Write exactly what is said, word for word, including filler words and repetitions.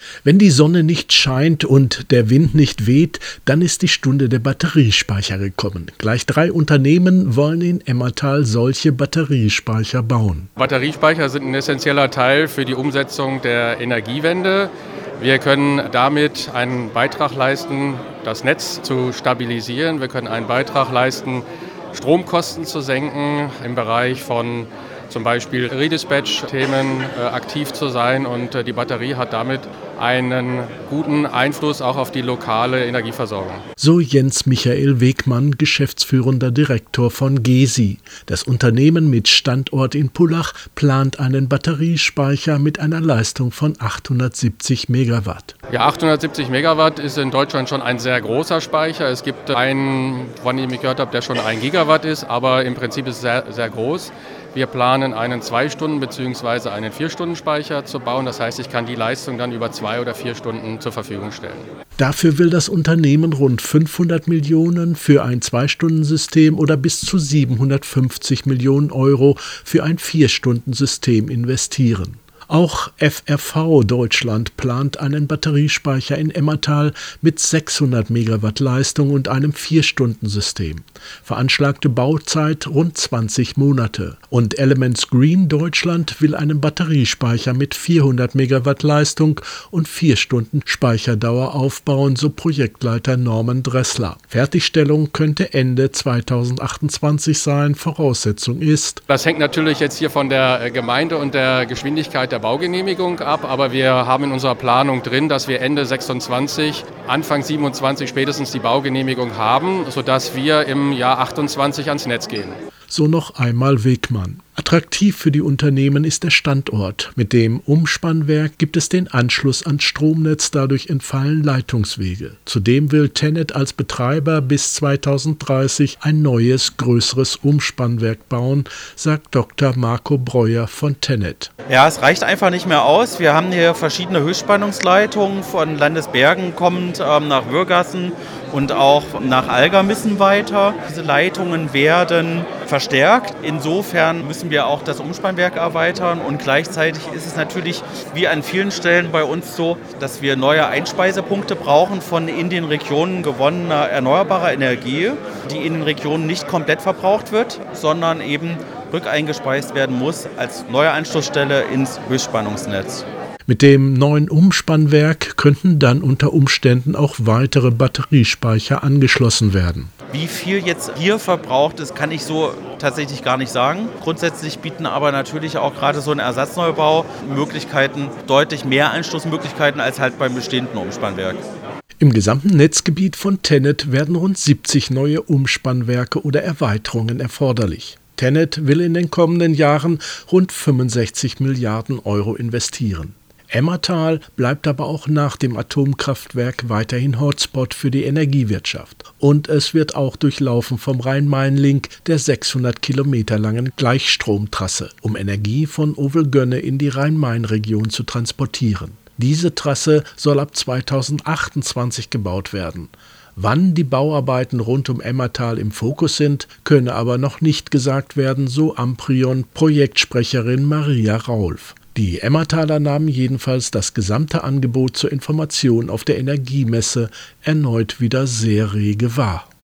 Wenn die Sonne nicht scheint und der Wind nicht weht, dann ist die Stunde der Batteriespeicher gekommen. Gleich drei Unternehmen wollen in Emmertal solche Batteriespeicher bauen. Batteriespeicher sind ein essentieller Teil für die Umsetzung der Energiewende. Wir können damit einen Beitrag leisten, das Netz zu stabilisieren. Wir können einen Beitrag leisten, Stromkosten zu senken, im Bereich von zum Beispiel Redispatch-Themen äh, aktiv zu sein, und äh, die Batterie hat damit einen guten Einfluss auch auf die lokale Energieversorgung. So Jens Michael Wegmann, geschäftsführender Direktor von GESI. Das Unternehmen mit Standort in Pullach plant einen Batteriespeicher mit einer Leistung von achthundertsiebzig Megawatt. Ja, achthundertsiebzig Megawatt ist in Deutschland schon ein sehr großer Speicher. Es gibt einen, von dem ich gehört habe, der schon ein Gigawatt ist, aber im Prinzip ist es sehr, sehr groß. Wir planen einen zwei Stunden bzw. einen vier Stunden Speicher zu bauen. Das heißt, ich kann die Leistung dann über zwei oder vier Stunden zur Verfügung stellen. Dafür will das Unternehmen rund fünfhundert Millionen für ein Zwei-Stunden-System oder bis zu siebenhundertfünfzig Millionen Euro für ein Vier-Stunden-System investieren. Auch F R V Deutschland plant einen Batteriespeicher in Emmertal mit sechshundert Megawatt Leistung und einem Vier-Stunden-System. Veranschlagte Bauzeit rund zwanzig Monate. Und Elements Green Deutschland will einen Batteriespeicher mit vierhundert Megawatt Leistung und vier Stunden Speicherdauer aufbauen, so Projektleiter Norman Dressler. Fertigstellung könnte Ende zweitausendachtundzwanzig sein. Voraussetzung ist: Das hängt natürlich jetzt hier von der Gemeinde und der Geschwindigkeit der Baugenehmigung ab, aber wir haben in unserer Planung drin, dass wir Ende sechsundzwanzig, Anfang siebenundzwanzig spätestens die Baugenehmigung haben, sodass wir im Jahr achtundzwanzig ans Netz gehen. So noch einmal Wegmann. Attraktiv für die Unternehmen ist der Standort. Mit dem Umspannwerk gibt es den Anschluss ans Stromnetz, dadurch entfallen Leitungswege. Zudem will TenneT als Betreiber bis zweitausenddreißig ein neues, größeres Umspannwerk bauen, sagt Doktor Marco Breuer von TenneT. Ja, es reicht einfach nicht mehr aus. Wir haben hier verschiedene Höchstspannungsleitungen von Landesbergen kommend ähm, nach Würgassen und auch nach Algermissen weiter. Diese Leitungen werden verstärkt. Insofern müssen wir auch das Umspannwerk erweitern, und gleichzeitig ist es natürlich wie an vielen Stellen bei uns so, dass wir neue Einspeisepunkte brauchen von in den Regionen gewonnener erneuerbarer Energie, die in den Regionen nicht komplett verbraucht wird, sondern eben rückeingespeist werden muss als neue Anschlussstelle ins Höchstspannungsnetz. Mit dem neuen Umspannwerk könnten dann unter Umständen auch weitere Batteriespeicher angeschlossen werden. Wie viel jetzt hier verbraucht ist, kann ich so tatsächlich gar nicht sagen. Grundsätzlich bieten aber natürlich auch gerade so ein Ersatzneubau Möglichkeiten, deutlich mehr Anschlussmöglichkeiten als halt beim bestehenden Umspannwerk. Im gesamten Netzgebiet von TenneT werden rund siebzig neue Umspannwerke oder Erweiterungen erforderlich. TenneT will in den kommenden Jahren rund fünfundsechzig Milliarden Euro investieren. Emmertal bleibt aber auch nach dem Atomkraftwerk weiterhin Hotspot für die Energiewirtschaft. Und es wird auch durchlaufen vom Rhein-Main-Link, der sechshundert Kilometer langen Gleichstromtrasse, um Energie von Ovelgönne in die Rhein-Main-Region zu transportieren. Diese Trasse soll ab zweitausendachtundzwanzig gebaut werden. Wann die Bauarbeiten rund um Emmertal im Fokus sind, könne aber noch nicht gesagt werden, so Amprion-Projektsprecherin Maria Raulf. Die Emmertaler nahmen jedenfalls das gesamte Angebot zur Information auf der Energiemesse erneut wieder sehr rege wahr.